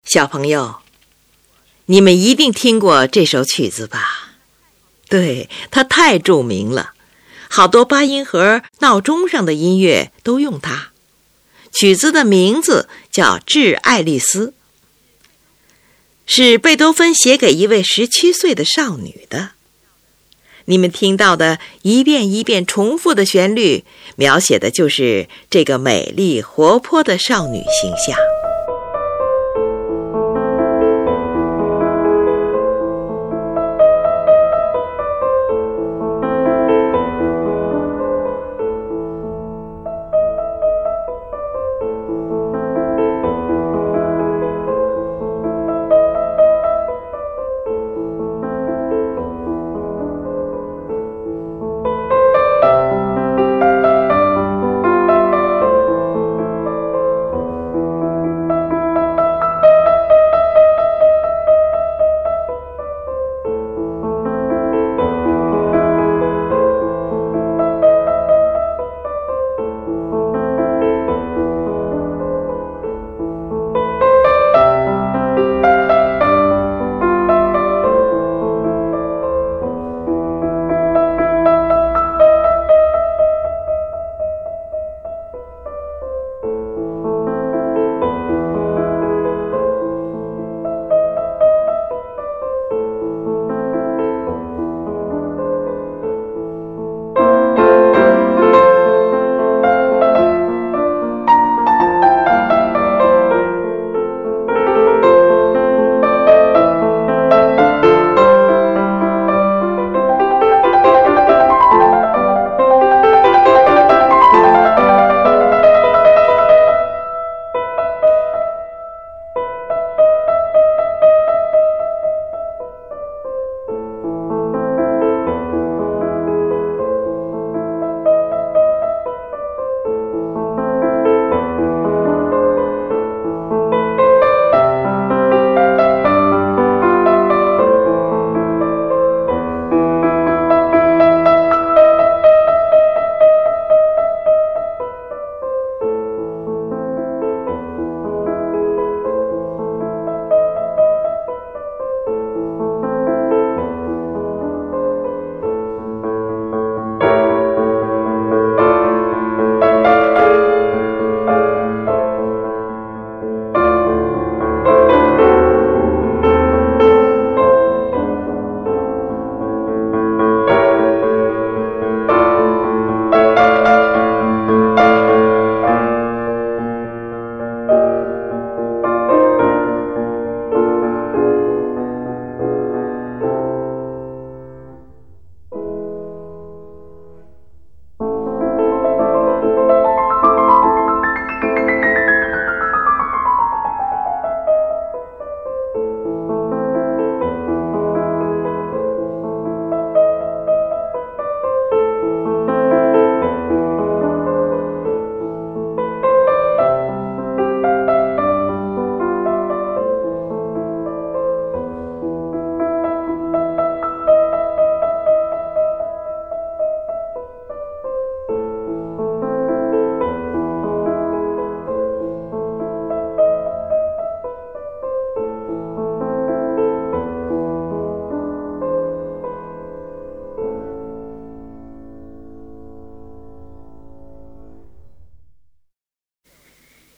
小朋友，你们一定听过这首曲子吧？对，它太著名了，好多八音盒、闹钟上的音乐都用它。曲子的名字叫《致爱丽丝》，是贝多芬写给一位17岁的少女的。你们听到的一遍一遍重复的旋律，描写的就是这个美丽活泼的少女形象。